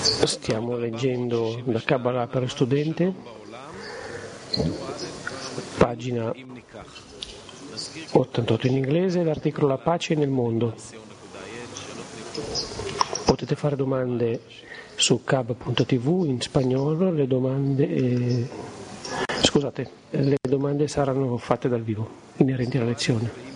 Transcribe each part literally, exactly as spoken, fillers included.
Stiamo leggendo la Kabbalah per studente, pagina ottantotto in inglese, l'articolo La pace nel mondo. Potete fare domande su cab punto tv in spagnolo, le domande, eh, scusate, le domande saranno fatte dal vivo, inerenti alla lezione.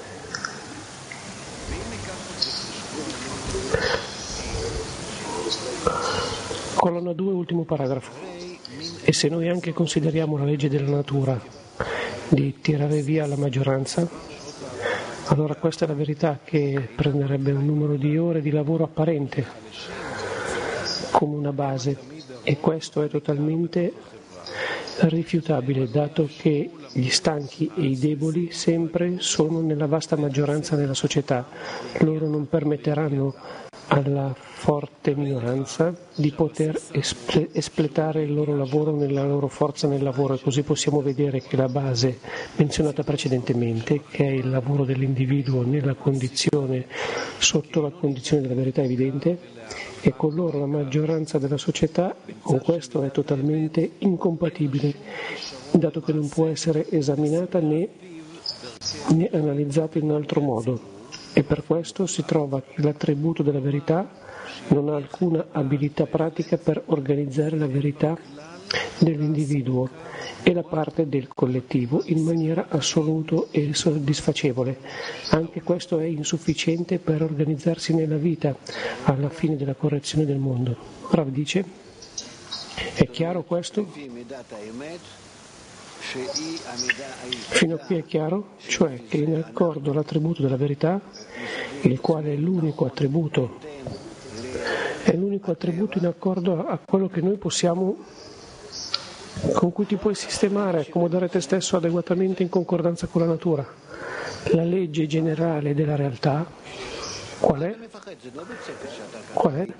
Colonna due, ultimo paragrafo. E se noi anche consideriamo la legge della natura di tirare via la maggioranza, allora questa è la verità che prenderebbe un numero di ore di lavoro apparente come una base, e questo è totalmente rifiutabile, dato che gli stanchi e i deboli sempre sono nella vasta maggioranza della società. Loro non permetteranno alla forte minoranza di poter esple- espletare il loro lavoro nella loro forza nel lavoro, e così possiamo vedere che la base menzionata precedentemente, che è il lavoro dell'individuo nella condizione, sotto la condizione della verità evidente, e con loro la maggioranza della società, con questo è totalmente incompatibile, dato che non può essere esaminata né, né analizzata in altro modo. E per questo si trova che l'attributo della verità non ha alcuna abilità pratica per organizzare la verità dell'individuo e la parte del collettivo in maniera assoluta e soddisfacevole. Anche questo è insufficiente per organizzarsi nella vita alla fine della correzione del mondo. Rav dice, è chiaro questo? Fino a qui è chiaro? Cioè che in accordo all'attributo della verità, il quale è l'unico attributo, è l'unico attributo in accordo a quello che noi possiamo, con cui ti puoi sistemare, accomodare te stesso adeguatamente in concordanza con la natura. La legge generale della realtà, qual è? Qual è?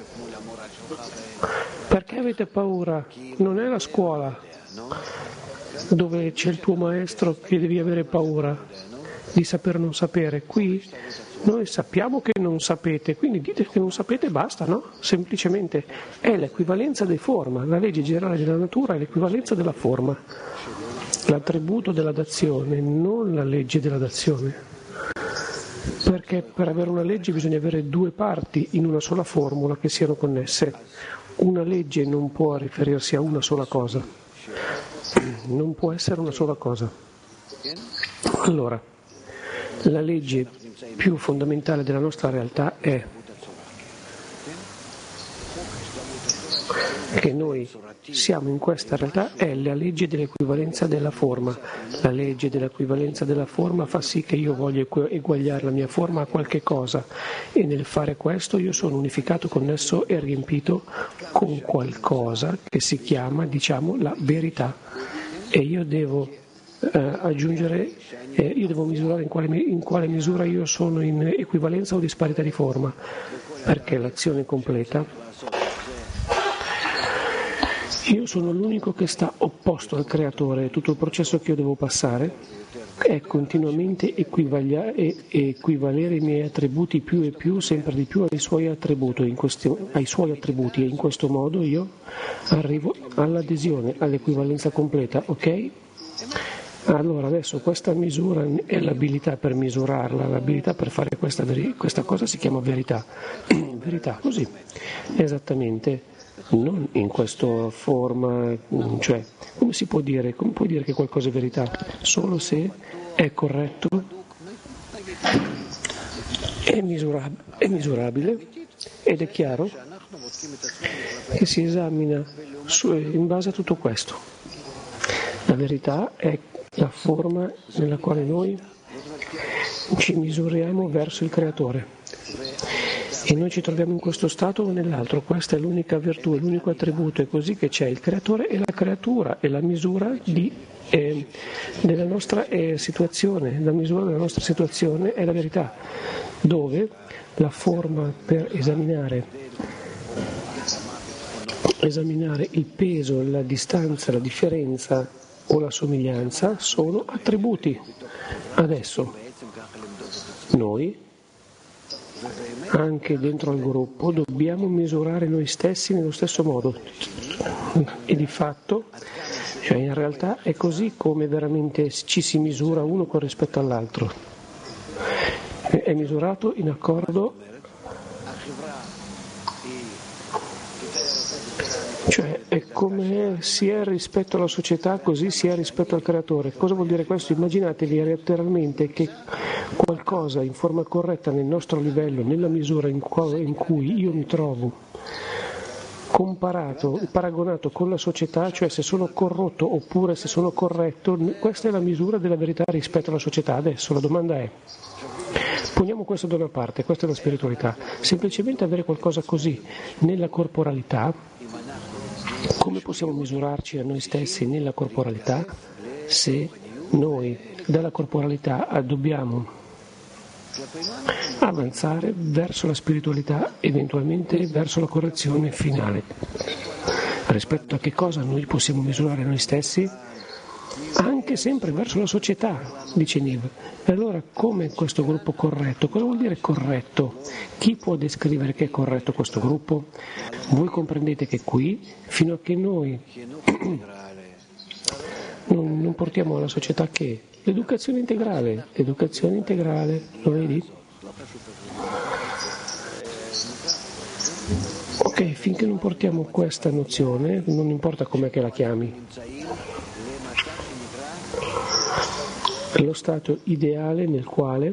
Perché avete paura? Non è la scuola dove c'è il tuo maestro che devi avere paura di saper non sapere. Qui noi sappiamo che non sapete, quindi dite che non sapete e basta, no? Semplicemente è l'equivalenza di forma, la legge generale della natura è l'equivalenza della forma, l'attributo della dazione, non la legge della dazione, perché per avere una legge bisogna avere due parti in una sola formula che siano connesse. Una legge non può riferirsi a una sola cosa, non può essere una sola cosa. Allora, la legge più fondamentale della nostra realtà è che noi siamo in questa realtà, è la legge dell'equivalenza della forma. La legge dell'equivalenza della forma fa sì che io voglia eguagliare la mia forma a qualche cosa, e nel fare questo io sono unificato, connesso e riempito con qualcosa che si chiama, diciamo, la verità, e io devo eh, aggiungere, eh, io devo misurare in quale, in quale misura io sono in equivalenza o disparità di forma, perché l'azione completa, io sono l'unico che sta opposto al creatore. Tutto il processo che io devo passare è continuamente equivalere, equivalere i miei attributi più e più, sempre di più ai suoi attributi, in questo, ai suoi attributi, e in questo modo io arrivo all'adesione, all'equivalenza completa, ok? Allora adesso questa misura è l'abilità per misurarla, l'abilità per fare questa, questa cosa si chiama verità. Verità, così, esattamente. Non in questa forma, cioè, come si può dire, come puoi dire che qualcosa è verità? Solo se è corretto, è misurabile, è misurabile ed è chiaro che si esamina su, in base a tutto questo. La verità è la forma nella quale noi ci misuriamo verso il creatore. E noi ci troviamo in questo stato o nell'altro. Questa è l'unica virtù, è l'unico attributo, è così che c'è il creatore e la creatura, e la misura di, eh, della nostra eh, situazione, la misura della nostra situazione è la verità, dove la forma per esaminare, esaminare il peso, la distanza, la differenza o la somiglianza sono attributi. Adesso noi anche dentro al gruppo, dobbiamo misurare noi stessi nello stesso modo. E di fatto, cioè in realtà è così come veramente ci si misura uno con rispetto all'altro. È misurato in accordo, cioè è come si è rispetto alla società, così si è rispetto al creatore. Cosa vuol dire questo? Immaginatevi letteralmente che qualcosa in forma corretta nel nostro livello, nella misura in cui io mi trovo, comparato, paragonato con la società, cioè se sono corrotto oppure se sono corretto, questa è la misura della verità rispetto alla società. Adesso la domanda è: poniamo questo da una parte, questa è la spiritualità, semplicemente avere qualcosa così nella corporalità, come possiamo misurarci a noi stessi nella corporalità se noi dalla corporalità dobbiamo avanzare verso la spiritualità, eventualmente verso la correzione finale? Rispetto a che cosa noi possiamo misurare noi stessi? Anche sempre verso la società, dice Niv. E allora come questo gruppo corretto? Cosa vuol dire corretto? Chi può descrivere che è corretto questo gruppo? Voi comprendete che qui, fino a che noi non, non portiamo alla società che l'educazione integrale, l'educazione integrale, lo vedi? Ok, finché non portiamo questa nozione, non importa com'è che la chiami, è lo stato ideale nel quale,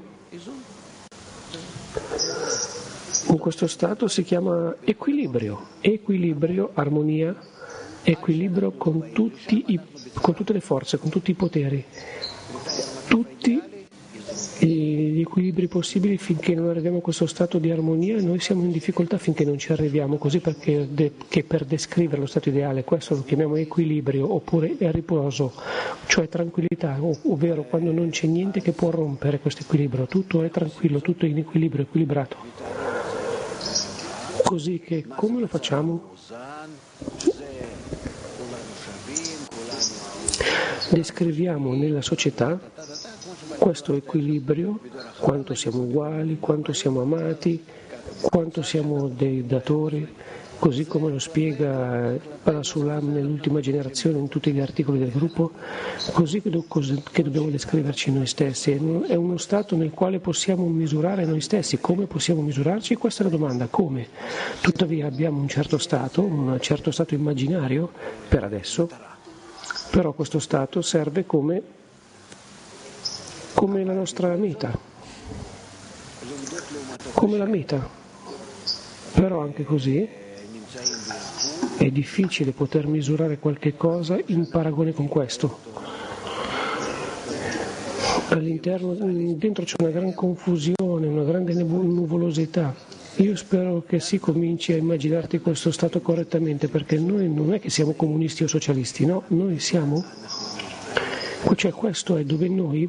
in questo stato si chiama equilibrio, equilibrio, armonia, equilibrio con, tutti i, con tutte le forze, con tutti i poteri, tutti gli equilibri possibili. Finché non arriviamo a questo stato di armonia noi siamo in difficoltà, finché non ci arriviamo, così perché de, che per descrivere lo stato ideale questo lo chiamiamo equilibrio oppure è riposo, cioè tranquillità, ov- ovvero quando non c'è niente che può rompere questo equilibrio, tutto è tranquillo, tutto è in equilibrio, equilibrato. Così che come lo facciamo? Descriviamo nella società questo equilibrio, quanto siamo uguali, quanto siamo amati, quanto siamo dei datori, così come lo spiega Parasulam nell'ultima generazione in tutti gli articoli del gruppo, così che, do, così che dobbiamo descriverci noi stessi. È uno stato nel quale possiamo misurare noi stessi. Come possiamo misurarci? Questa è la domanda, come? Tuttavia abbiamo un certo stato, un certo stato immaginario per adesso, però questo stato serve come, come la nostra meta, come la meta. Però anche così è difficile poter misurare qualche cosa in paragone con questo. All'interno, dentro c'è una gran confusione, una grande nuvolosità. Io spero che si cominci a immaginarti questo stato correttamente, perché noi non è che siamo comunisti o socialisti, no, noi siamo, cioè questo è dove noi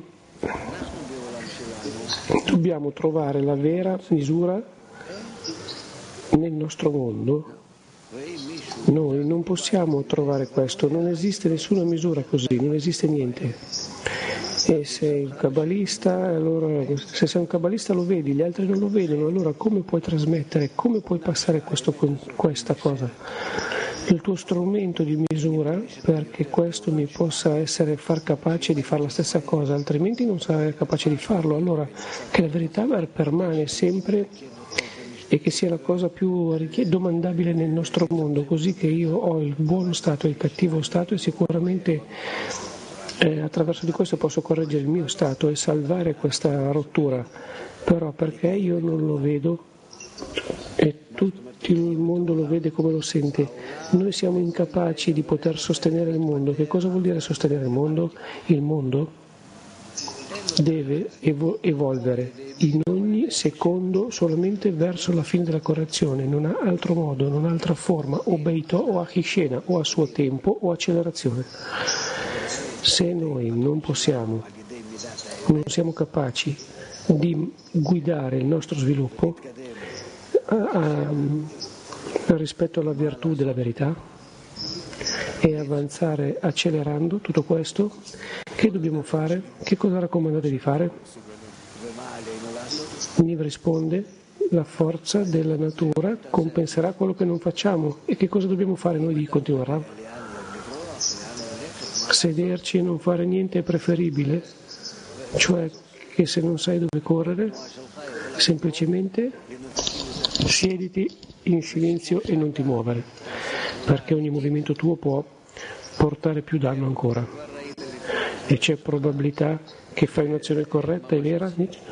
dobbiamo trovare la vera misura nel nostro mondo. Noi non possiamo trovare questo, non esiste nessuna misura così, non esiste niente. E sei un kabbalista, allora, se sei un kabbalista lo vedi, gli altri non lo vedono, allora come puoi trasmettere, come puoi passare questo, questa cosa? Il tuo strumento di misura perché questo mi possa essere far capace di fare la stessa cosa, altrimenti non sarei capace di farlo. Allora che la verità permane sempre e che sia la cosa più domandabile nel nostro mondo, così che io ho il buono stato e il cattivo stato e sicuramente Eh, attraverso di questo posso correggere il mio stato e salvare questa rottura, però perché io non lo vedo e tutto il mondo lo vede come lo sente, noi siamo incapaci di poter sostenere il mondo. Che cosa vuol dire sostenere il mondo? Il mondo deve evo- evolvere in ogni secondo solamente verso la fine della correzione, non ha altro modo, non ha altra forma, o beito o a Hishena, o a suo tempo o accelerazione. Se noi non possiamo, non siamo capaci di guidare il nostro sviluppo a, a, rispetto alla virtù della verità e avanzare accelerando tutto questo, che dobbiamo fare? Che cosa raccomandate di fare? Niv risponde la forza della natura compenserà quello che non facciamo. E che cosa dobbiamo fare noi di continuare? Sederci e non fare niente è preferibile? Cioè che se non sai dove correre, semplicemente siediti in silenzio e non ti muovere, perché ogni movimento tuo può portare più danno ancora. E c'è probabilità che fai un'azione corretta e vera?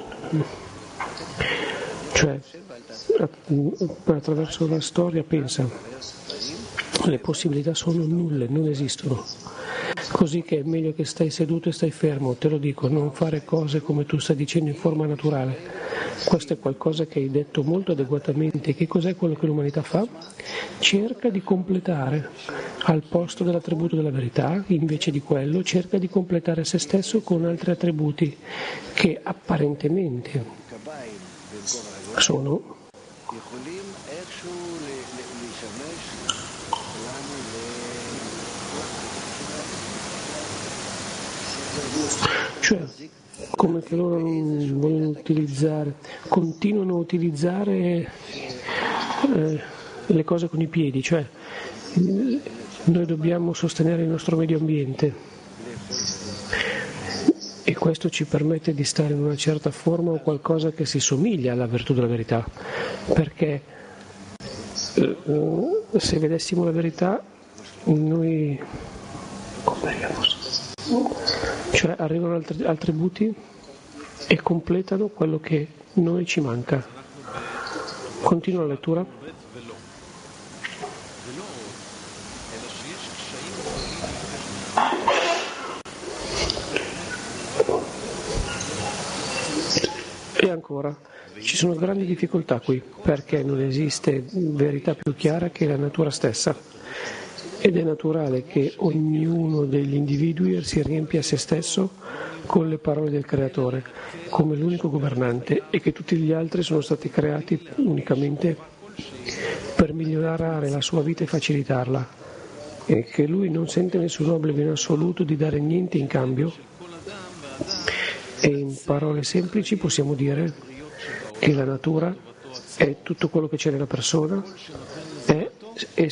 Cioè, attraverso la storia pensa, le possibilità sono nulle, non esistono. Così che è meglio che stai seduto e stai fermo, te lo dico, non fare cose come tu stai dicendo in forma naturale. Questo è qualcosa che hai detto molto adeguatamente. Che cos'è quello che l'umanità fa? Cerca di completare al posto dell'attributo della verità, invece di quello cerca di completare se stesso con altri attributi che apparentemente sono cioè come che loro non vogliono utilizzare, continuano a utilizzare eh, le cose con i piedi, cioè noi dobbiamo sostenere il nostro medio ambiente e questo ci permette di stare in una certa forma o qualcosa che si somiglia alla virtù della verità, perché eh, se vedessimo la verità noi cioè arrivano altri attributi e completano quello che noi ci manca. Continua la lettura. E ancora, ci sono grandi difficoltà qui, perché non esiste verità più chiara che la natura stessa. Ed è naturale che ognuno degli individui si riempia se stesso con le parole del Creatore, come l'unico governante, e che tutti gli altri sono stati creati unicamente per migliorare la sua vita e facilitarla, e che lui non sente nessun obbligo in assoluto di dare niente in cambio. E in parole semplici possiamo dire che la natura è tutto quello che c'è nella persona, è, è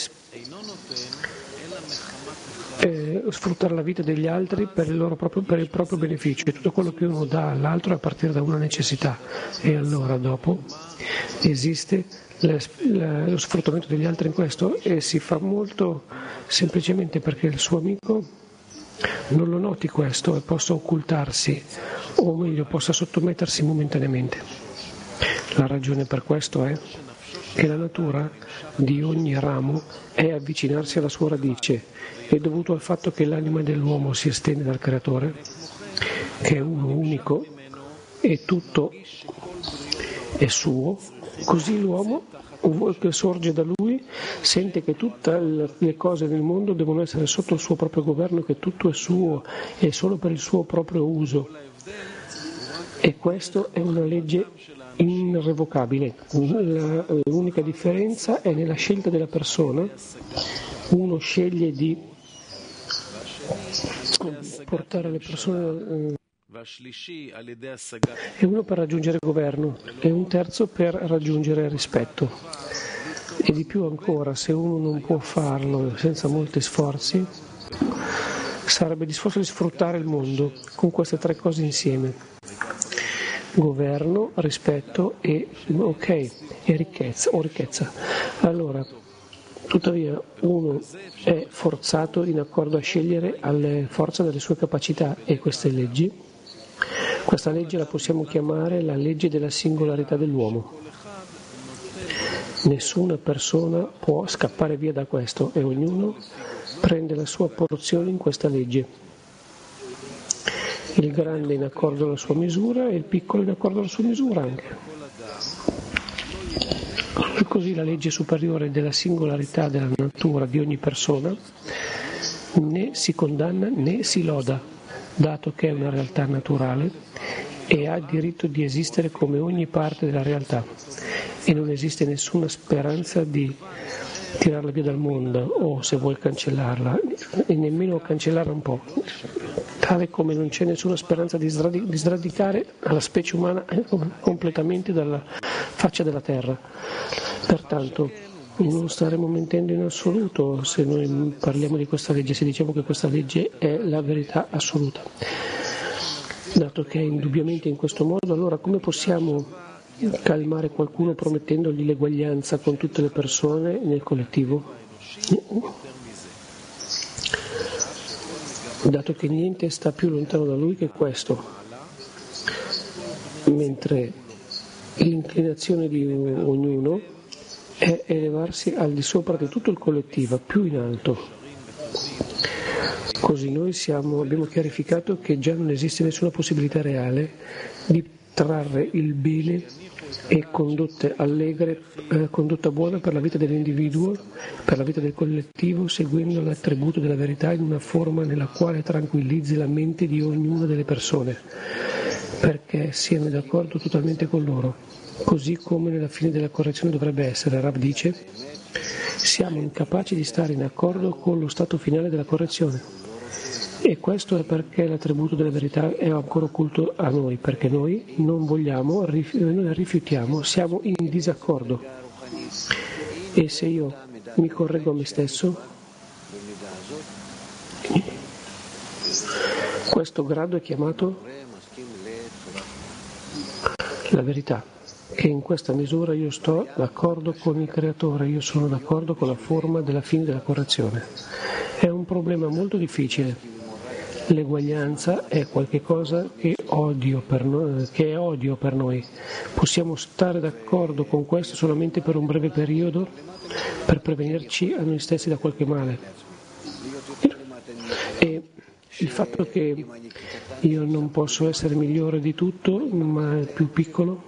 Eh, sfruttare la vita degli altri per il, loro proprio, per il proprio beneficio, e tutto quello che uno dà all'altro è a partire da una necessità, e allora dopo esiste le, le, lo sfruttamento degli altri in questo, e si fa molto semplicemente perché il suo amico non lo noti questo e possa occultarsi, o meglio possa sottomettersi momentaneamente. La ragione per questo è che la natura di ogni ramo è avvicinarsi alla sua radice, è dovuto al fatto che l'anima dell'uomo si estende dal Creatore, che è uno unico e tutto è suo, così l'uomo che sorge da lui sente che tutte le cose del mondo devono essere sotto il suo proprio governo, che tutto è suo e solo per il suo proprio uso, e questo è una legge irrevocabile. L'unica differenza è nella scelta della persona. Uno sceglie di portare le persone e uno per raggiungere il governo e un terzo per raggiungere il rispetto. E di più ancora, se uno non può farlo senza molti sforzi, sarebbe disposto di sfruttare il mondo con queste tre cose insieme: governo, rispetto e ok, e ricchezza o ricchezza. Allora, tuttavia uno è forzato in accordo a scegliere alle forza delle sue capacità, e queste leggi, questa legge la possiamo chiamare la legge della singolarità dell'uomo. Nessuna persona può scappare via da questo, e ognuno prende la sua porzione in questa legge. Il grande in accordo alla sua misura e il piccolo in accordo alla sua misura anche. E così la legge superiore della singolarità della natura di ogni persona né si condanna né si loda, dato che è una realtà naturale e ha diritto di esistere come ogni parte della realtà, e non esiste nessuna speranza di tirarla via dal mondo, o se vuoi cancellarla, e nemmeno cancellarla un po', tale come non c'è nessuna speranza di, sradi- di sradicare la specie umana completamente dalla, faccia della terra. Pertanto non staremo mentendo in assoluto se noi parliamo di questa legge, se diciamo che questa legge è la verità assoluta. Dato che è indubbiamente in questo modo, allora come possiamo calmare qualcuno promettendogli l'eguaglianza con tutte le persone nel collettivo? Dato che niente sta più lontano da lui che questo, mentre l'inclinazione di ognuno è elevarsi al di sopra di tutto il collettivo, più in alto. Così noi siamo, abbiamo chiarificato che già non esiste nessuna possibilità reale di trarre il bene e condotte allegre, eh, condotta buona per la vita dell'individuo, per la vita del collettivo, seguendo l'attributo della verità in una forma nella quale tranquillizzi la mente di ognuna delle persone, perché siano d'accordo totalmente con loro, così come nella fine della correzione dovrebbe essere. Rav dice: siamo incapaci di stare in accordo con lo stato finale della correzione. E questo è perché l'attributo della verità è ancora occulto a noi, perché noi non vogliamo, noi rifiutiamo, siamo in disaccordo. E se io mi correggo a me stesso, questo grado è chiamato la verità, che in questa misura io sto d'accordo con il Creatore, io sono d'accordo con la forma della fine della correzione. È un problema molto difficile. L'eguaglianza è qualcosa che, odio per noi, che è odio per noi. Possiamo stare d'accordo con questo solamente per un breve periodo, per prevenirci a noi stessi da qualche male. E il fatto che io non posso essere migliore di tutto, ma più piccolo,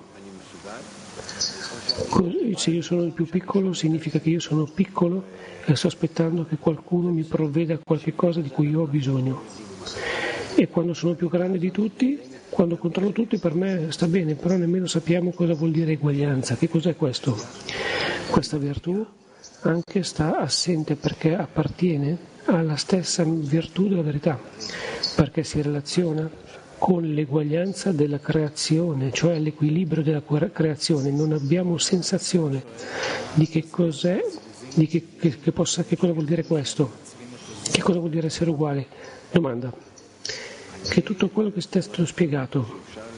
se io sono il più piccolo significa che io sono piccolo e sto aspettando che qualcuno mi provveda qualche cosa di cui io ho bisogno. E quando sono più grande di tutti, quando controllo tutti, per me sta bene, però nemmeno sappiamo cosa vuol dire eguaglianza. Che cos'è questo? Questa virtù anche sta assente perché appartiene alla stessa virtù della verità, perché si relaziona con l'eguaglianza della creazione, cioè l'equilibrio della creazione. Non abbiamo sensazione di che cos'è, di che, che, che, possa, che cosa vuol dire questo, che cosa vuol dire essere uguali. Domanda. Che tutto quello che è stato spiegato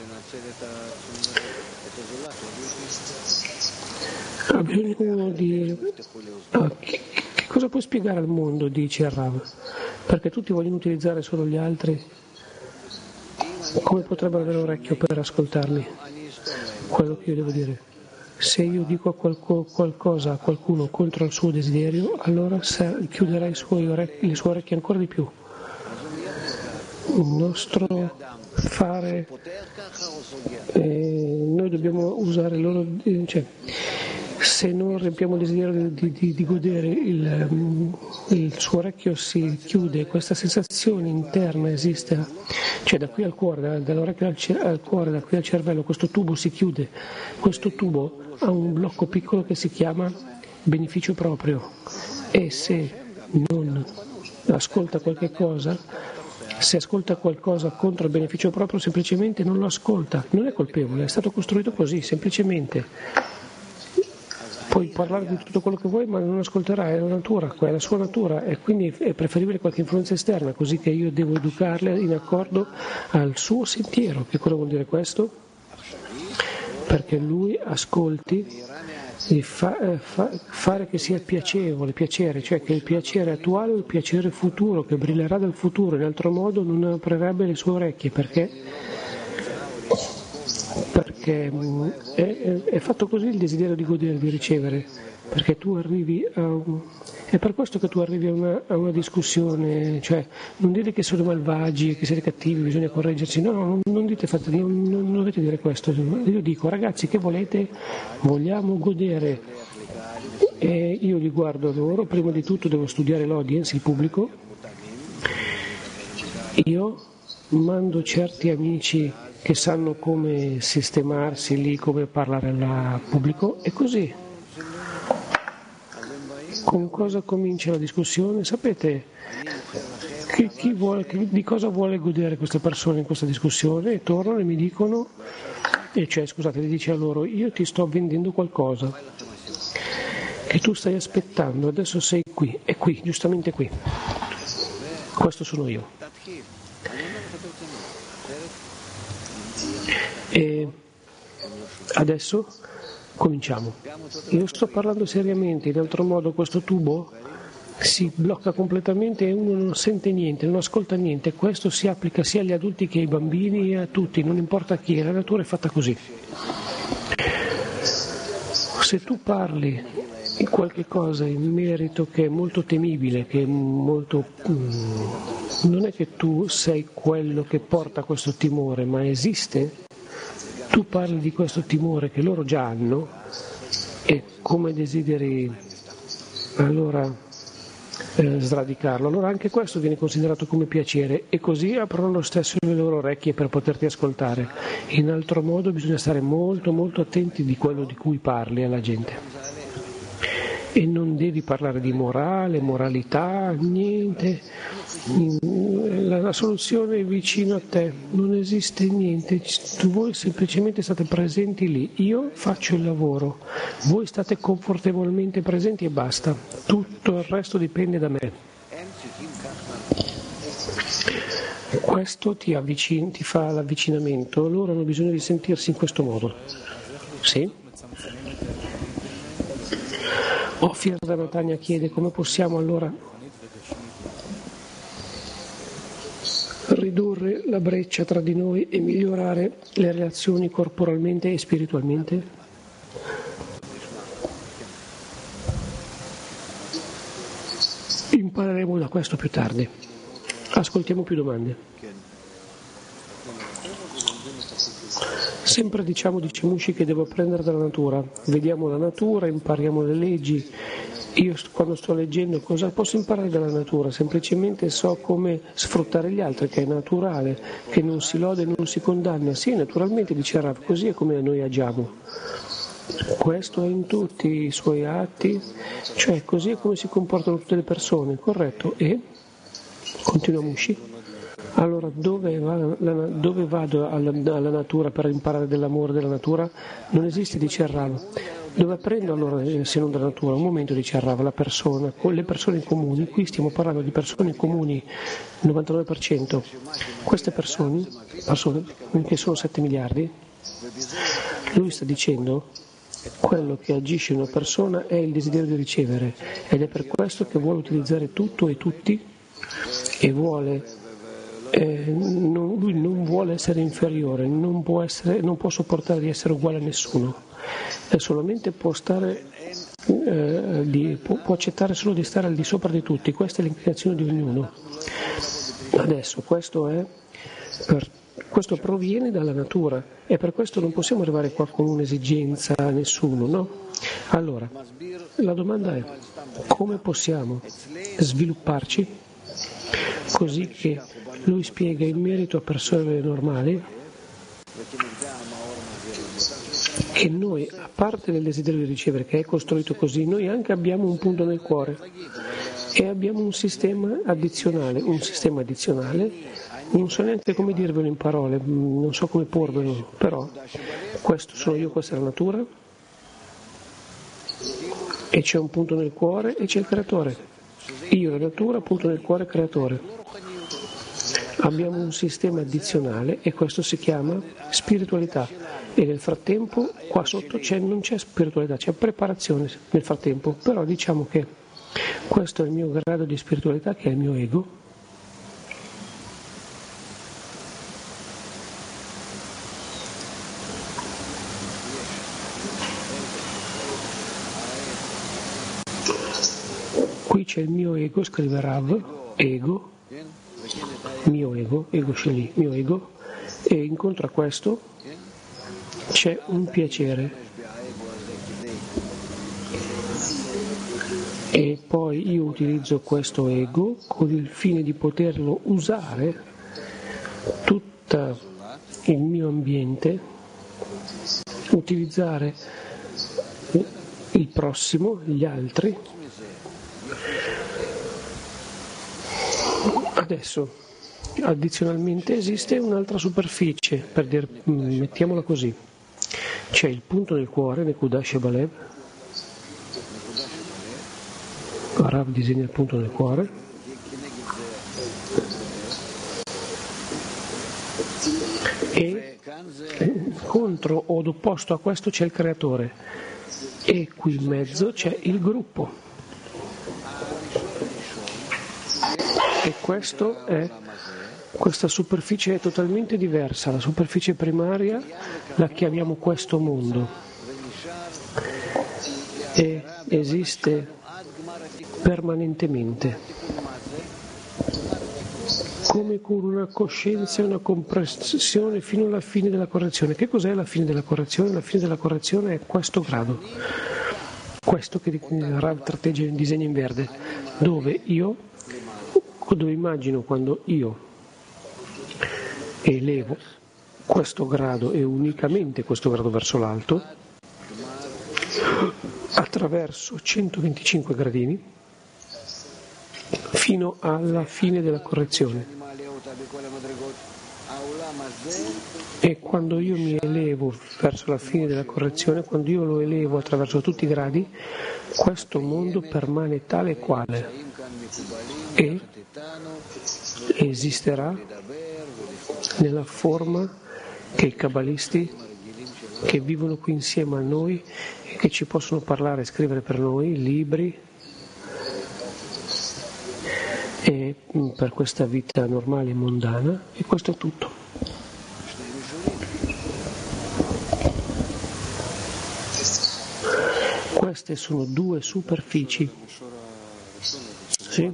ha bisogno di... Ah, che, che cosa puoi spiegare al mondo, dice Rav? Perché tutti vogliono utilizzare solo gli altri. Come potrebbero avere orecchio per ascoltarli? Quello che io devo dire. Se io dico a qualco, qualcosa a qualcuno contro il suo desiderio, allora chiuderà i suoi orecchi, le sue orecchie ancora di più. Il nostro fare, eh, noi dobbiamo usare loro, cioè, se non riempiamo il desiderio di, di, di godere, il, il suo orecchio si chiude, questa sensazione interna esiste, cioè da qui al cuore, dall'orecchio al, al cuore, da qui al cervello, questo tubo si chiude, questo tubo ha un blocco piccolo che si chiama beneficio proprio, e se non ascolta qualche cosa, se ascolta qualcosa contro il beneficio proprio, semplicemente non lo ascolta, non è colpevole, è stato costruito così, semplicemente. Puoi parlare di tutto quello che vuoi, ma non ascolterà, è la natura, è la sua natura, e quindi è preferibile qualche influenza esterna, così che io devo educarle in accordo al suo sentiero. Che cosa vuol dire questo? Perché lui ascolti e fa, eh, fa, fare che sia piacevole, piacere, cioè che il piacere attuale o il piacere futuro, che brillerà dal futuro, in altro modo non aprirebbe le sue orecchie, perché, perché è, è, è fatto così il desiderio di godere, di ricevere, perché tu arrivi a un, è per questo che tu arrivi a una, a una discussione, cioè non dite che sono malvagi, che siete cattivi, bisogna correggersi, no, no, non, non dite, fate, non, non dovete dire questo, io dico ragazzi che volete, vogliamo godere, e io li guardo loro, prima di tutto devo studiare l'audience, il pubblico, io mando certi amici che sanno come sistemarsi lì, come parlare al pubblico, e così. Con cosa comincia la discussione? Sapete chi, chi vuole, chi, di cosa vuole godere queste persone in questa discussione? E tornano e mi dicono e cioè scusate, gli dice a loro: io ti sto vendendo qualcosa che tu stai aspettando, adesso sei qui, è qui, giustamente qui, questo sono io. E adesso cominciamo. Io sto parlando seriamente, in altro modo questo tubo si blocca completamente e uno non sente niente, non ascolta niente. Questo si applica sia agli adulti che ai bambini e a tutti, non importa chi, la natura è fatta così. Se tu parli di qualche cosa in merito che è molto temibile, che è molto... non è che tu sei quello che porta questo timore, ma esiste, tu parli di questo timore che loro già hanno e come desideri allora eh, sradicarlo, allora anche questo viene considerato come piacere e così aprono lo stesso le loro orecchie per poterti ascoltare. In altro modo bisogna stare molto molto attenti di quello di cui parli alla gente. E non devi parlare di morale, moralità, niente. La, la soluzione è vicino a te, non esiste niente. Voi semplicemente state presenti lì. Io faccio il lavoro, voi state confortevolmente presenti e basta. Tutto il resto dipende da me. Questo ti avvicina, ti fa l'avvicinamento. Loro hanno bisogno di sentirsi in questo modo. Sì? Ofir da Natania chiede come possiamo allora ridurre la breccia tra di noi e migliorare le relazioni corporalmente e spiritualmente? Impareremo da questo più tardi. Ascoltiamo più domande. Sempre diciamo di Cimushi che devo apprendere dalla natura, vediamo la natura, impariamo le leggi. Io quando sto leggendo cosa posso imparare dalla natura? Semplicemente so come sfruttare gli altri, che è naturale, che non si lode e non si condanna. Sì, naturalmente dice Rav, così è come noi agiamo. Questo è in tutti i suoi atti, cioè così è come si comportano tutte le persone, corretto? E continua Mushi. Allora dove, va, la, dove vado alla, alla natura per imparare dell'amore della natura? Non esiste, dice il Rav. Dove apprendo allora se non dalla natura? Un momento, dice il Rav, la persona, con le persone comuni, qui stiamo parlando di persone comuni, il novantanove per cento. Queste persone, persone che sono sette miliardi, lui sta dicendo quello che agisce in una persona è il desiderio di ricevere ed è per questo che vuole utilizzare tutto e tutti e vuole... Eh, non, lui non vuole essere inferiore, non può, essere, non può sopportare di essere uguale a nessuno, e solamente può, stare, eh, di, può, può accettare solo di stare al di sopra di tutti. Questa è l'inclinazione di ognuno. Adesso questo, è per, questo proviene dalla natura e per questo non possiamo arrivare qua con un'esigenza a nessuno, no? Allora, la domanda è: come possiamo svilupparci così che lui spiega in merito a persone normali che noi, a parte del desiderio di ricevere che è costruito così, noi anche abbiamo un punto nel cuore e abbiamo un sistema addizionale, un sistema addizionale, non so neanche come dirvelo in parole, non so come porvelo, però questo sono io, questa è la natura e c'è un punto nel cuore e c'è il creatore. Io, la natura, punto nel cuore, creatore. Abbiamo un sistema addizionale e questo si chiama spiritualità e nel frattempo qua sotto c'è, non c'è spiritualità, c'è preparazione nel frattempo, però diciamo che questo è il mio grado di spiritualità che è il mio ego. Qui c'è il mio ego, scrive Rav, ego, mio ego, ego scegli, mio ego, e incontro a questo c'è un piacere e poi io utilizzo questo ego con il fine di poterlo usare tutto il mio ambiente, utilizzare il prossimo, gli altri. Adesso, addizionalmente, esiste un'altra superficie, per dire, mettiamola così, c'è il punto nel cuore, Nekuda Shebalev, Rav disegna il punto nel cuore, e contro o opposto a questo c'è il creatore, e qui in mezzo c'è il gruppo, e questo è questa superficie è totalmente diversa. La superficie primaria la chiamiamo questo mondo e esiste permanentemente come con una coscienza e una comprensione fino alla fine della correzione. Che cos'è la fine della correzione? La fine della correzione è questo grado, questo che Rav tratteggia in disegno in verde, dove io dove immagino quando io elevo questo grado e unicamente questo grado verso l'alto attraverso centoventicinque gradini fino alla fine della correzione, e quando io mi elevo verso la fine della correzione, quando io lo elevo attraverso tutti i gradi, questo mondo permane tale e quale e esisterà nella forma che i kabbalisti che vivono qui insieme a noi e che ci possono parlare e scrivere per noi libri e per questa vita normale e mondana, e questo è tutto. Queste sono due superfici. Sì?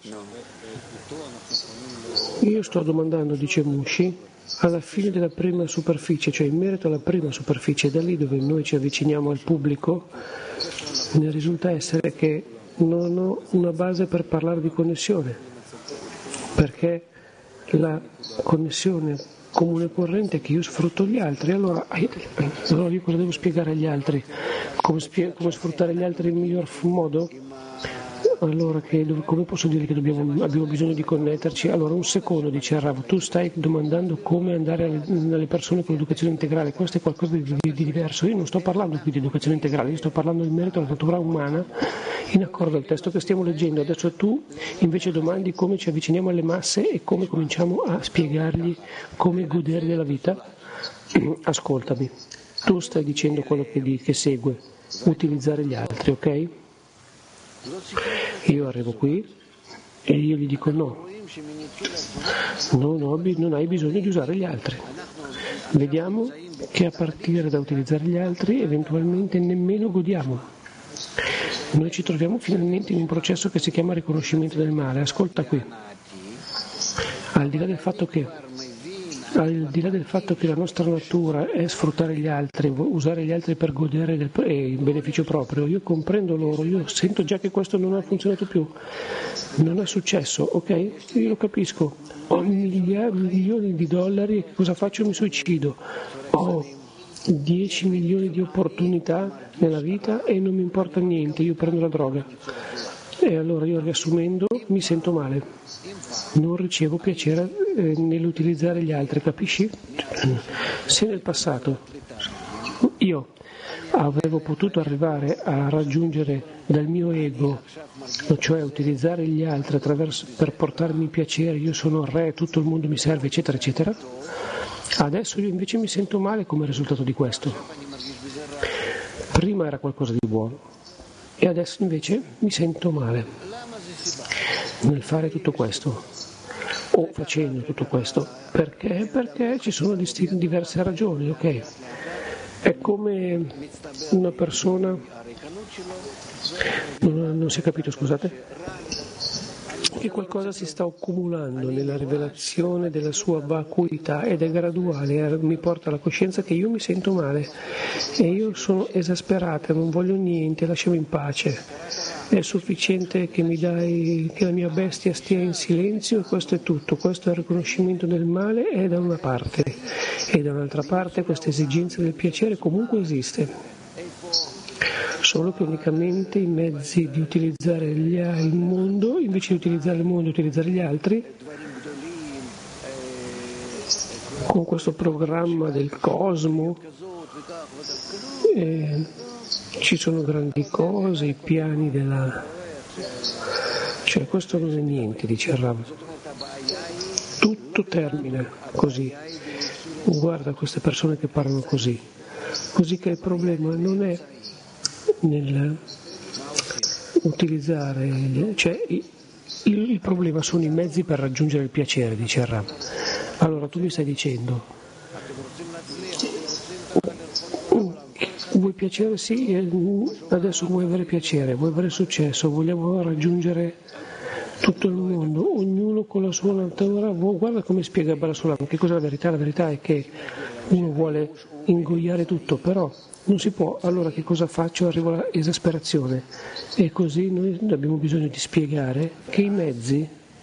Io sto domandando, dice Mushi, alla fine della prima superficie, cioè in merito alla prima superficie, da lì dove noi ci avviciniamo al pubblico, ne risulta essere che non ho una base per parlare di connessione, perché la connessione comune corrente è che io sfrutto gli altri. Allora, allora io cosa devo spiegare agli altri? Come, spie- come sfruttare gli altri nel miglior modo? Allora, che, come posso dire che dobbiamo, abbiamo bisogno di connetterci? Allora, un secondo, dice Rav, tu stai domandando come andare alle, alle persone con l'educazione integrale, questo è qualcosa di, di, di diverso. Io non sto parlando qui di educazione integrale, io sto parlando del merito alla natura umana in accordo al testo che stiamo leggendo. Adesso tu invece domandi come ci avviciniamo alle masse e come cominciamo a spiegargli come godere della vita. Ascoltami, tu stai dicendo quello che, di, che segue, utilizzare gli altri, ok? Io arrivo qui e io gli dico no, non, ho, non hai bisogno di usare gli altri. Vediamo che a partire da utilizzare gli altri eventualmente nemmeno godiamo. Noi ci troviamo finalmente in un processo che si chiama riconoscimento del male. Ascolta qui, al di là del fatto che al di là del fatto che la nostra natura è sfruttare gli altri, usare gli altri per godere del eh, il beneficio proprio, io comprendo loro, io sento già che questo non ha funzionato più, non è successo, ok? Io lo capisco, ho migliaia, milioni di dollari e cosa faccio? Mi suicido, ho dieci milioni di opportunità nella vita e non mi importa niente, io prendo la droga. E allora io, riassumendo, mi sento male, non ricevo piacere eh, nell'utilizzare gli altri, capisci? Se nel passato io avevo potuto arrivare a raggiungere dal mio ego, cioè utilizzare gli altri attraverso, per portarmi piacere, io sono il re, tutto il mondo mi serve, eccetera, eccetera, adesso io invece mi sento male come risultato di questo. Prima era qualcosa di buono e adesso invece mi sento male nel fare tutto questo o facendo tutto questo. Perché? Perché ci sono dist- diverse ragioni, ok? È come una persona, non, non si è capito, scusate, che qualcosa si sta accumulando nella rivelazione della sua vacuità ed è graduale, mi porta alla coscienza che io mi sento male e io sono esasperata, non voglio niente, lasciami in pace, è sufficiente che mi dai, che la mia bestia stia in silenzio e questo è tutto. Questo è il riconoscimento del male è da una parte e da un'altra parte questa esigenza del piacere comunque esiste, solo che unicamente i mezzi di utilizzare gli, il mondo, invece di utilizzare il mondo e utilizzare gli altri, con questo programma del cosmo E ci sono grandi cose, i piani della... Cioè questo non è niente, dice il Rav. Tutto termina così. Guarda queste persone che parlano così. Così che il problema non è nel utilizzare, cioè il, il problema sono i mezzi per raggiungere il piacere, dice il Rav. Allora tu mi stai dicendo, vuoi piacere? Sì, adesso vuoi avere piacere, vuoi avere successo, vogliamo raggiungere tutto il mondo, ognuno con la sua natura. Guarda come spiega Barasulam, che cos'è la verità? La verità è che uno vuole ingoiare tutto, però non si può. Allora che cosa faccio? Arrivo all'esasperazione, e così noi abbiamo bisogno di spiegare che i mezzi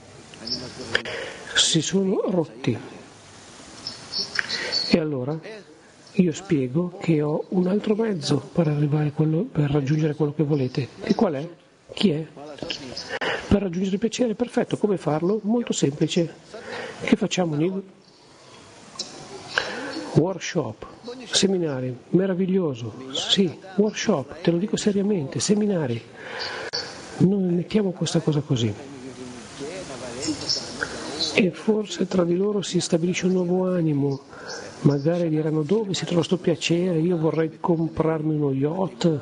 si sono rotti. E allora io spiego che ho un altro mezzo per arrivare a quello, per raggiungere quello che volete. E qual è? Chi è? Per raggiungere il piacere, perfetto. Come farlo? Molto semplice. Che facciamo, Nil? Workshop, seminari, meraviglioso. Sì, workshop, te lo dico seriamente, seminari. Noi mettiamo questa cosa così. E forse tra di loro si stabilisce un nuovo animo. Magari diranno: dove si trova sto piacere? Io vorrei comprarmi uno yacht.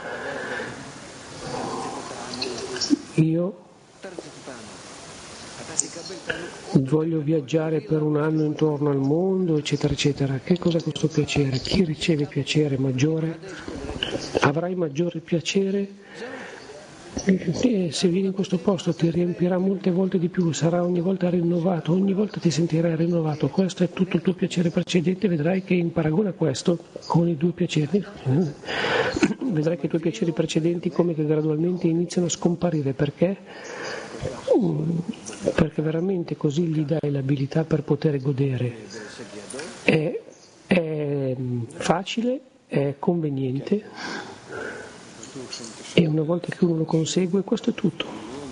Io voglio viaggiare per un anno intorno al mondo, eccetera, eccetera. Che cos'è questo piacere? Chi riceve piacere maggiore? Avrai maggiore piacere? E se vieni in questo posto ti riempirà molte volte di più, sarà ogni volta rinnovato, ogni volta ti sentirai rinnovato. Questo è tutto il tuo piacere precedente. Vedrai che in paragone a questo, con i due piaceri, vedrai che i tuoi piaceri precedenti come che gradualmente iniziano a scomparire. Perché? Perché veramente così gli dai l'abilità per poter godere. È, è facile, è conveniente, e una volta che uno lo consegue, questo è tutto.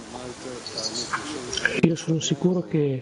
Io sono sicuro che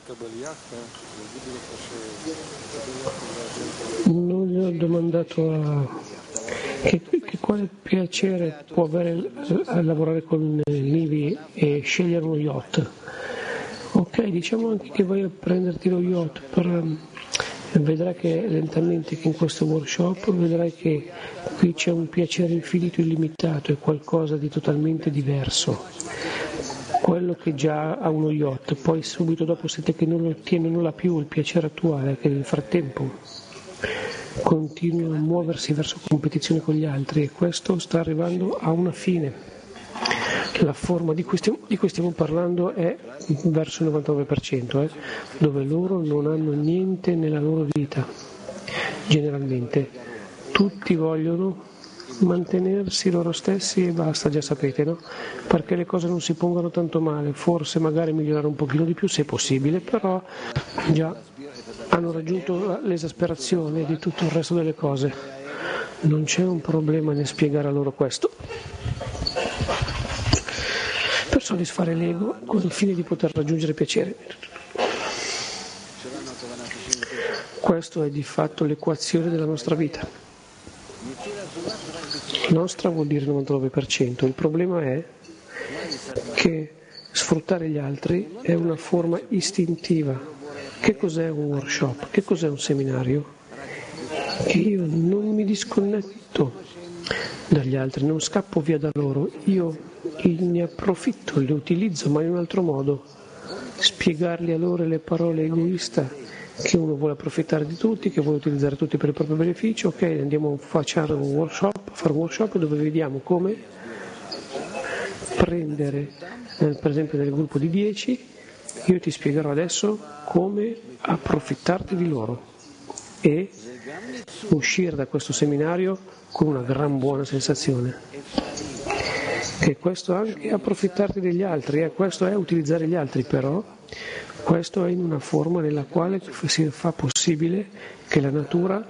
non gli ho domandato a che, che quale piacere può avere a lavorare con Nivi e scegliere uno yacht. Ok, diciamo anche che vai a prenderti lo yacht, per, vedrai che lentamente che in questo workshop vedrai che qui c'è un piacere infinito, illimitato, è qualcosa di totalmente diverso. Quello che già ha uno yacht, poi subito dopo sente che non ottiene nulla più, il piacere attuale, che nel frattempo continua a muoversi verso competizione con gli altri, e questo sta arrivando a una fine. La forma di cui stiamo, di cui stiamo parlando è verso il novantanove per cento, eh, dove loro non hanno niente nella loro vita, generalmente. Tutti vogliono mantenersi loro stessi e basta, già sapete, no? Perché le cose non si pongono tanto male, forse magari migliorare un pochino di più se è possibile, però già hanno raggiunto l'esasperazione di tutto il resto delle cose. Non c'è un problema nel spiegare a loro questo, per soddisfare l'ego con il fine di poter raggiungere piacere. Questo è di fatto l'equazione della nostra vita. Nostra vuol dire novantanove per cento. Il problema è che sfruttare gli altri è una forma istintiva. Che cos'è un workshop? Che cos'è un seminario? Che io non mi disconnetto dagli altri, non scappo via da loro, io ne approfitto, li utilizzo, ma in un altro modo. Spiegargli a loro le parole egoista, che uno vuole approfittare di tutti, che vuole utilizzare tutti per il proprio beneficio. Ok, andiamo a fare un workshop, fare un workshop dove vediamo come prendere, eh, per esempio nel gruppo di dieci, io ti spiegherò adesso come approfittarti di loro e uscire da questo seminario con una gran buona sensazione. Che questo anche è approfittarti degli altri, eh? Questo è utilizzare gli altri, però questo è in una forma nella quale si fa possibile che la natura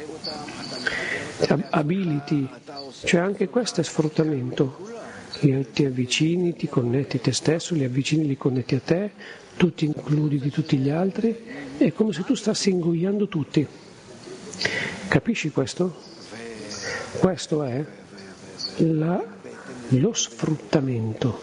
abiliti, cioè anche questo è sfruttamento. Ti avvicini, ti connetti te stesso, li avvicini, li connetti a te, tu ti includi di tutti gli altri, è come se tu stassi ingoiando tutti. Capisci questo? Questo è la, lo sfruttamento.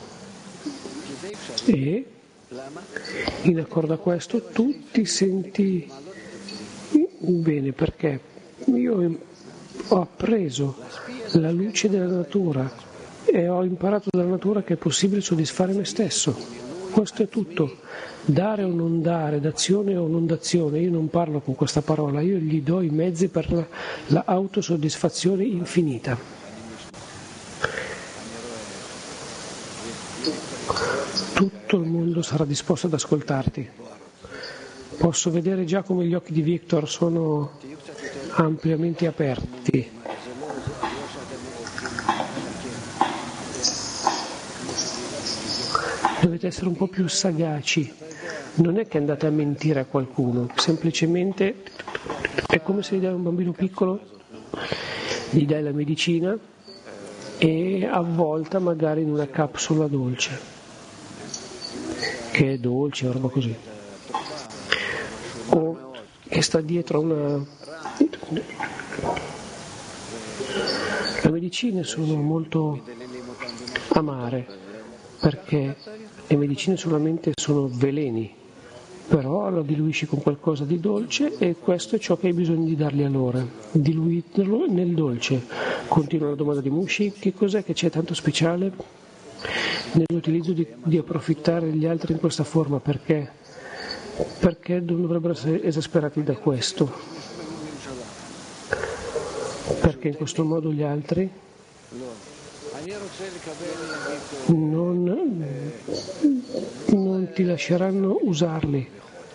E in accordo a questo tu ti senti bene, perché io ho appreso la luce della natura e ho imparato dalla natura che è possibile soddisfare me stesso. Questo è tutto. Dare o non dare, d'azione o non d'azione, io non parlo con questa parola, io gli do i mezzi per la, la autosoddisfazione infinita. Tutto il mondo sarà disposto ad ascoltarti. Posso vedere già come gli occhi di Victor sono ampiamente aperti. Dovete essere un po' più sagaci. Non è che andate a mentire a qualcuno, semplicemente è come se gli dai a un bambino piccolo, gli dai la medicina e avvolta magari in una capsula dolce, che è dolce o roba così, o che sta dietro a una... Le medicine sono molto amare, perché le medicine solamente sono veleni, però lo diluisci con qualcosa di dolce e questo è ciò che hai bisogno di dargli a loro, diluirlo nel dolce. Continua la domanda di Mushi: che cos'è che c'è tanto speciale nell'utilizzo di, di approfittare degli altri in questa forma? Perché? Perché non dovrebbero essere esasperati da questo? Perché in questo modo gli altri non, non ti lasceranno usarli.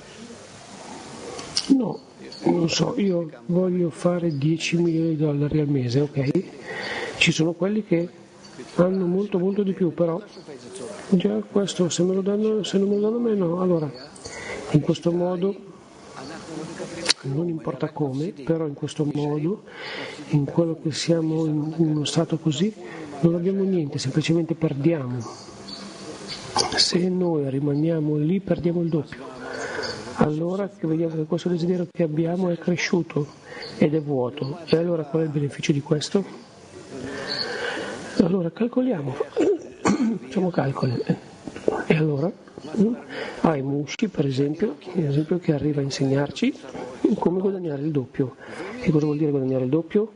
No, non so, io voglio fare dieci milioni di dollari al mese, ok? Ci sono quelli che hanno molto molto di più, però già questo se me lo danno, se non me lo danno a me no. Allora, in questo modo, non importa come, però in questo modo, in quello che siamo in uno stato così, non abbiamo niente, semplicemente perdiamo. Se noi rimaniamo lì perdiamo il doppio. Allora che vediamo che questo desiderio che abbiamo è cresciuto ed è vuoto. E allora qual è il beneficio di questo? Allora calcoliamo, facciamo calcoli. E allora hai Mushi per esempio, per esempio, che arriva a insegnarci come guadagnare il doppio. Che cosa vuol dire guadagnare il doppio?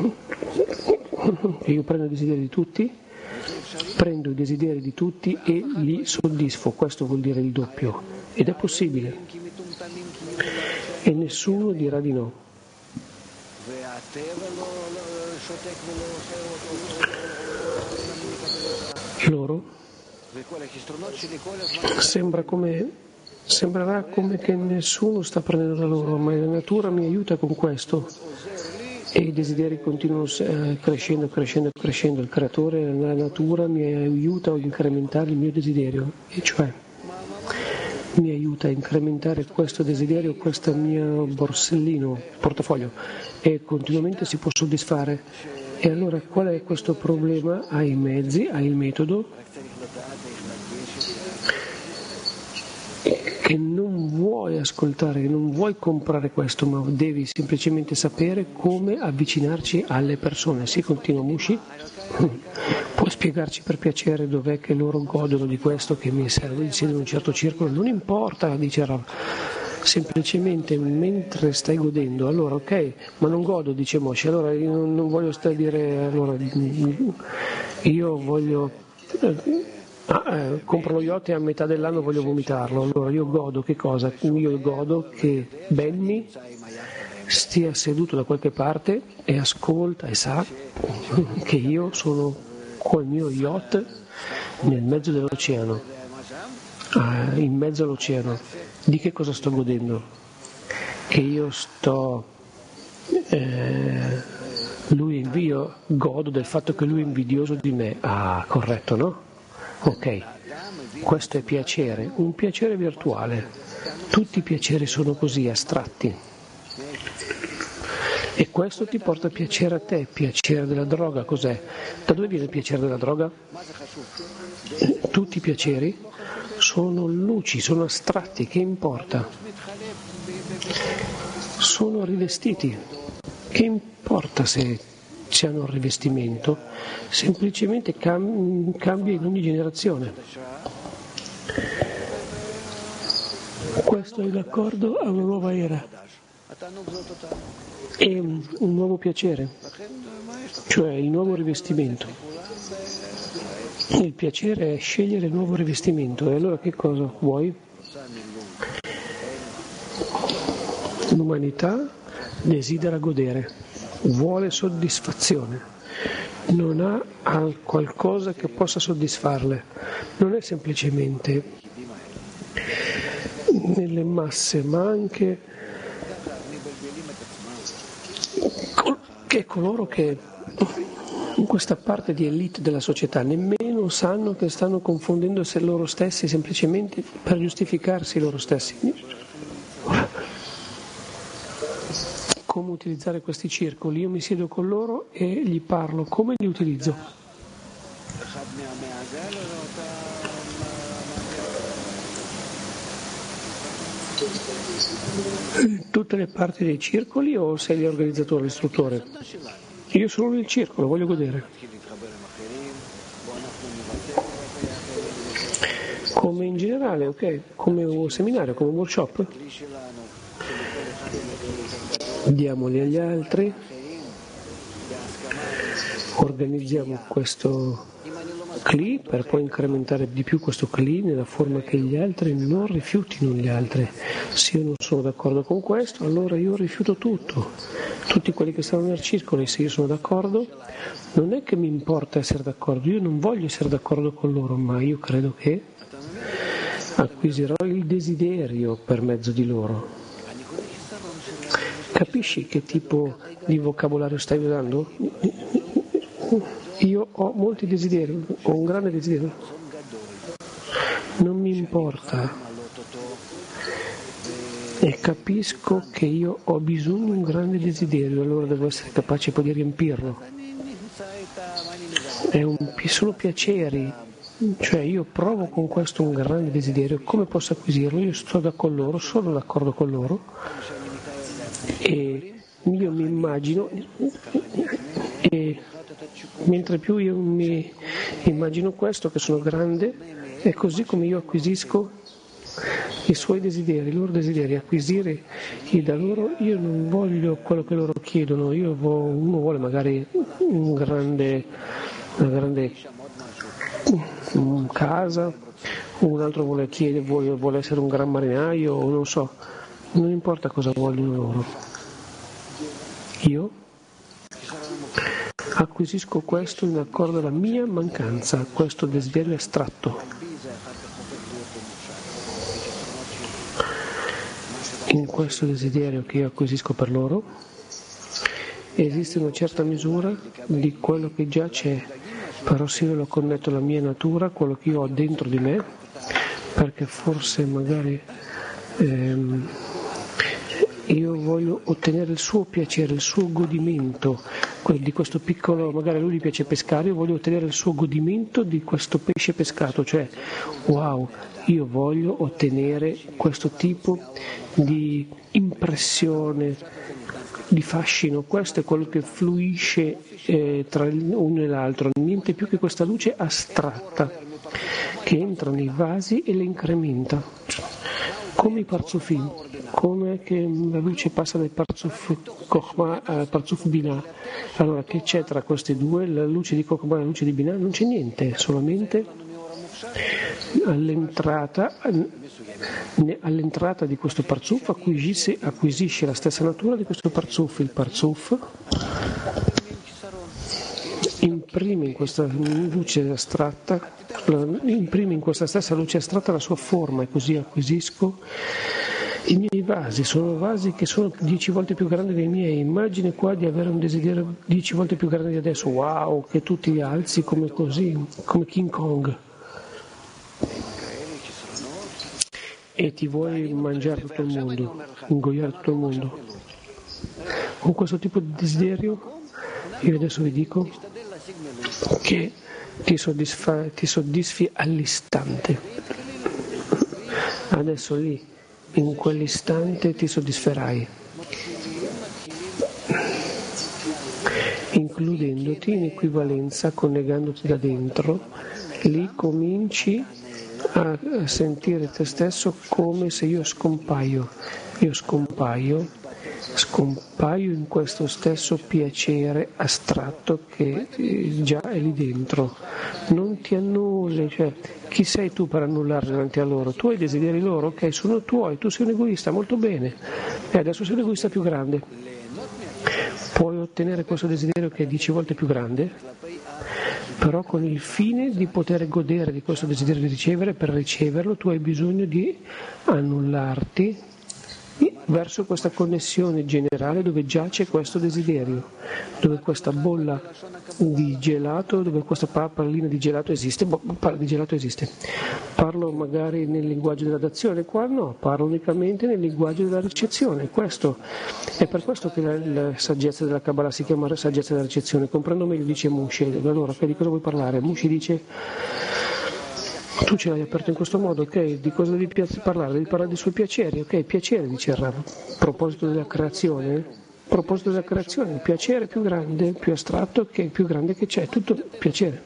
Io prendo i desideri di tutti, prendo i desideri di tutti e li soddisfo, questo vuol dire il doppio, ed è possibile. E nessuno dirà di no. Loro sembra come, sembrerà come che nessuno sta prendendo da loro, ma la natura mi aiuta con questo. E i desideri continuano eh, crescendo, crescendo, crescendo. Il creatore, la natura mi aiuta a incrementare il mio desiderio, e cioè mi aiuta a incrementare questo desiderio, questo mio borsellino, portafoglio, e continuamente si può soddisfare. E allora qual è questo problema? Hai i mezzi, hai il metodo, che non vuoi ascoltare, che non vuoi comprare questo, ma devi semplicemente sapere come avvicinarci alle persone. Si continua Mushi? Puoi spiegarci per piacere dov'è che loro godono di questo, che mi serve di essere in un certo circolo? Non importa, dice Rav, semplicemente mentre stai godendo, allora ok, ma non godo, dice Moshe, allora io non voglio stare a dire, allora io voglio... Ah, eh, compro lo yacht e a metà dell'anno voglio vomitarlo, allora io godo che cosa? Io godo che Benny stia seduto da qualche parte e ascolta e sa che io sono col mio yacht nel mezzo dell'oceano, eh, in mezzo all'oceano. Di che cosa sto godendo? Che io sto... Eh, lui io godo del fatto che lui è invidioso di me. Ah, corretto, no? Ok, questo è piacere, un piacere virtuale. Tutti i piaceri sono così astratti. E questo ti porta piacere a te. Piacere della droga cos'è? Da dove viene il piacere della droga? Tutti i piaceri sono luci, sono astratti, che importa? Sono rivestiti. Che importa se c'è un rivestimento? Semplicemente cam- cambia in ogni generazione. Questo è l'accordo a una nuova era e un nuovo piacere, cioè il nuovo rivestimento. Il piacere è scegliere il nuovo rivestimento. E allora che cosa vuoi? L'umanità desidera godere, vuole soddisfazione, non ha qualcosa che possa soddisfarle, non è semplicemente nelle masse, ma anche che coloro che in questa parte di elite della società nemmeno sanno che stanno confondendo se loro stessi semplicemente per giustificarsi loro stessi. Come utilizzare questi circoli? Io mi siedo con loro e gli parlo. Come li utilizzo? Tutte le parti dei circoli o sei l'organizzatore, l'istruttore? Io sono nel circolo, voglio godere. Come in generale, ok? Come un seminario, come un workshop? Diamoli agli altri, organizziamo questo C L I per poi incrementare di più questo C L I nella forma che gli altri non rifiutino gli altri. Se io non sono d'accordo con questo, allora io rifiuto tutto, tutti quelli che stanno nel circolo, e se io sono d'accordo, non è che mi importa essere d'accordo, io non voglio essere d'accordo con loro, ma io credo che acquisirò il desiderio per mezzo di loro. Capisci che tipo di vocabolario stai usando? Io ho molti desideri, ho un grande desiderio. Non mi importa. E capisco che io ho bisogno di un grande desiderio, allora devo essere capace poi di riempirlo. È un, sono piaceri, cioè io provo con questo un grande desiderio. Come posso acquisirlo? Io sto d'accordo con loro, sono d'accordo con loro. E io mi immagino, e mentre più io mi immagino questo, che sono grande, è così come io acquisisco i suoi desideri, i loro desideri, acquisire da loro. Io non voglio quello che loro chiedono, io vo, uno vuole magari un grande, una grande un casa, un altro vuole, chiedere, vuole, vuole essere un gran marinaio, o non so, non importa cosa vogliono loro. Io acquisisco questo in accordo alla mia mancanza, questo desiderio astratto. In questo desiderio che io acquisisco per loro esiste una certa misura di quello che già c'è, però se io lo connetto alla mia natura, quello che io ho dentro di me, perché forse magari ehm, io voglio ottenere il suo piacere, il suo godimento di questo piccolo, magari a lui gli piace pescare, io voglio ottenere il suo godimento di questo pesce pescato, cioè wow, io voglio ottenere questo tipo di impressione, di fascino, questo è quello che fluisce eh, tra l'uno e l'altro, niente più che questa luce astratta che entra nei vasi e le incrementa, come i parzufim, come che la luce passa dal parzuf Chokhmah al parzuf Binah. Allora che c'è tra queste due, la luce di Chokhmah e la luce di Binah? Non c'è niente, solamente all'entrata, all'entrata di questo parzuf acquisisce, acquisisce la stessa natura di questo parzuf. Il parzuf imprime in questa luce astratta, imprime in questa stessa luce astratta la sua forma, e così acquisisco i miei vasi. Sono vasi che sono dieci volte più grandi dei miei. Immagine qua di avere un desiderio dieci volte più grande di adesso. Wow, che tu ti alzi come così, come King Kong, e ti vuoi mangiare tutto il mondo, ingoiare tutto il mondo. Con questo tipo di desiderio io adesso vi dico che ti, soddisfa, ti soddisfi all'istante. Adesso lì, in quell'istante ti soddisferai. includendoti in equivalenza, collegandoti da dentro, lì cominci a sentire te stesso come se io scompaio. Io scompaio, scompaio in questo stesso piacere astratto che già è lì dentro. Non ti annulli, cioè chi sei tu per annullare davanti a loro? Tu hai desideri loro? Ok, sono tuoi, tu sei un egoista, molto bene. E adesso sei l'egoista più grande. Puoi ottenere questo desiderio che è dieci volte più grande, però con il fine di poter godere di questo desiderio di ricevere. Per riceverlo tu hai bisogno di annullarti verso questa connessione generale dove giace questo desiderio, dove questa bolla di gelato, dove questa pallina di gelato esiste, palla di gelato esiste. Parlo magari nel linguaggio della dazione, qua no, parlo unicamente nel linguaggio della ricezione. Questo è per questo che la, la saggezza della Kabbalah si chiama saggezza della ricezione. Comprendo meglio, dice Mushi. Allora, okay, di cosa vuoi parlare? Mushi dice: tu ce l'hai aperto in questo modo, ok? Di cosa devi parlare? Devi parlare dei suoi piaceri, ok? Piacere, dice il Rav. A proposito della creazione, a proposito della creazione, il piacere più grande, più astratto, che è il più grande che c'è, tutto piacere.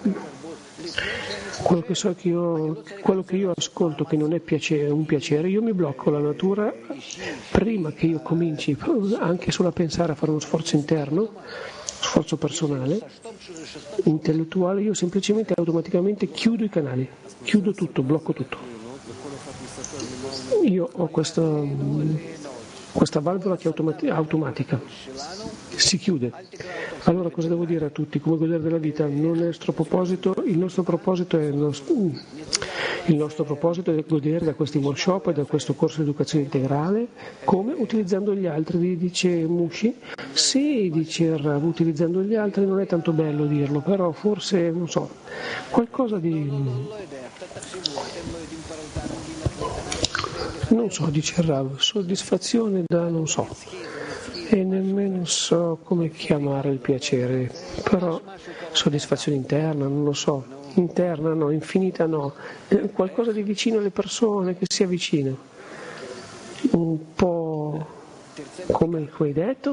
Quello che so che io, quello che io ascolto che non è piacere, un piacere, io mi blocco la natura prima che io cominci anche solo a pensare a fare uno sforzo interno, sforzo personale, intellettuale, io semplicemente automaticamente chiudo i canali, chiudo tutto, blocco tutto. Io ho questa, questa valvola che è automati- automatica, si chiude. Allora cosa devo dire a tutti? Come godere della vita? Non è il nostro proposito, il nostro proposito è il nostro, il nostro proposito è godere da questi workshop e da questo corso di educazione integrale. Come? Utilizzando gli altri, dice Mushi. Sì, dice Rav, utilizzando gli altri non è tanto bello dirlo, però forse, non so, qualcosa di... non so, dice Rav, soddisfazione da non so. E nemmeno so come chiamare il piacere, però soddisfazione interna, non lo so, interna no, infinita no, eh, qualcosa di vicino alle persone, che si avvicina, un po' come hai detto.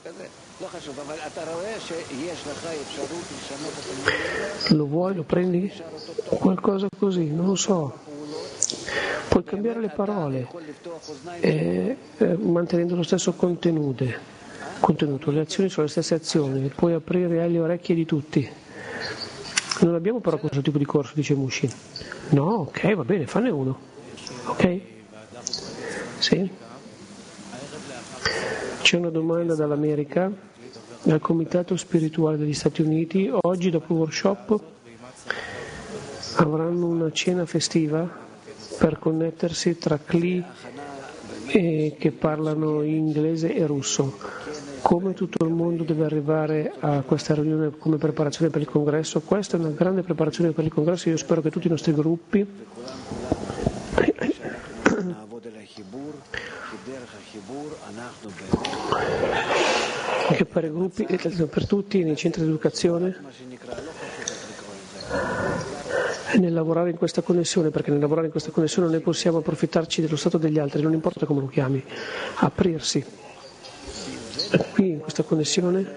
Lo vuoi, lo prendi? Qualcosa così, non lo so. Puoi cambiare le parole, eh, eh, mantenendo lo stesso contenuto, contenuto, le azioni sono le stesse azioni, puoi aprire le orecchie di tutti. Non abbiamo però questo tipo di corso, dice Mushi. No, ok, va bene, fanne uno. Ok? Sì? C'è una domanda dall'America, dal Comitato Spirituale degli Stati Uniti. Oggi, dopo il workshop, avranno una cena festiva per connettersi tra C L I e che parlano inglese e russo. Come tutto il mondo deve arrivare a questa riunione come preparazione per il congresso? Questa è una grande preparazione per il congresso. Io spero che tutti i nostri gruppi che per i gruppi per tutti nei centri di educazione nel lavorare in questa connessione, perché nel lavorare in questa connessione noi possiamo approfittarci dello stato degli altri, non importa come lo chiami, aprirsi. E qui in questa connessione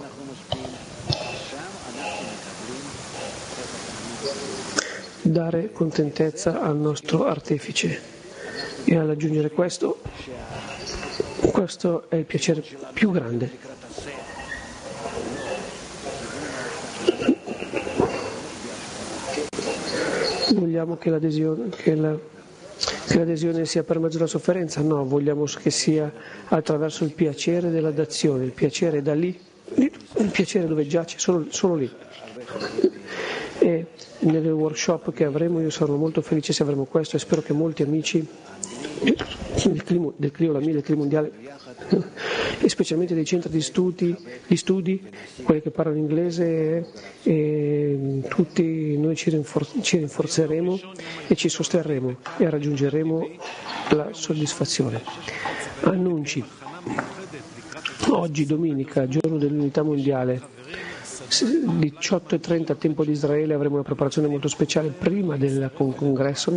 dare contentezza al nostro artefice, e ad aggiungere questo, questo è il piacere più grande. Vogliamo che l'adesione, che, la, che l'adesione sia per mezzo della sofferenza? No, vogliamo che sia attraverso il piacere della dazione, il piacere da lì, il piacere dove giace, solo, solo lì. E nelle workshop che avremo io sarò molto felice se avremo questo, e spero che molti amici del clima, del clima, del clima mondiale, e specialmente dei centri di studi, di studi, quelli che parlano inglese, e tutti noi ci, rinfor- ci rinforzeremo e ci sosterremo e raggiungeremo la soddisfazione. Annunci. Oggi domenica, giorno dell'unità mondiale, diciotto e trenta tempo di Israele, avremo una preparazione molto speciale prima del congresso.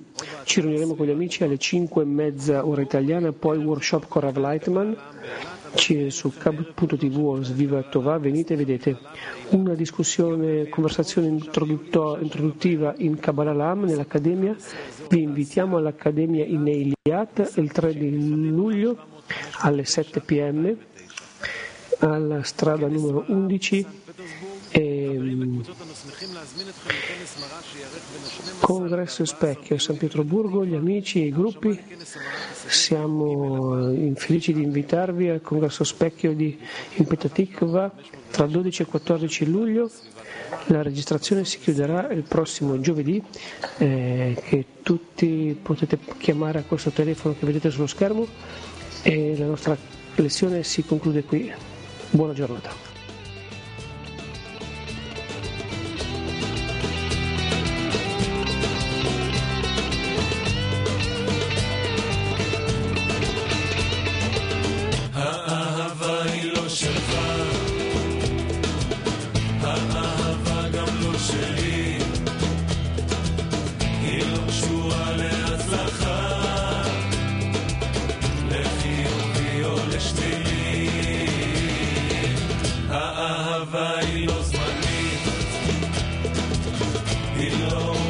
Ci riuniremo con gli amici alle cinque e mezza ora italiana, poi workshop con Rav Lightman su kabut punto tv Sviva Tova, venite e vedete una discussione, conversazione introduttiva in Kabbalah Lam nell'Accademia. Vi invitiamo all'Accademia in Eiliat il tre di luglio alle sette p m alla strada numero undici. E, Congresso Specchio, San Pietroburgo, gli amici e i gruppi, siamo felici di invitarvi al Congresso Specchio di in Petah Tikva tra dodici e quattordici luglio. La registrazione si chiuderà il prossimo giovedì, eh, che tutti potete chiamare a questo telefono che vedete sullo schermo, e la nostra lezione si conclude qui. Buona giornata. האהבה היא לא זמנית, היא לא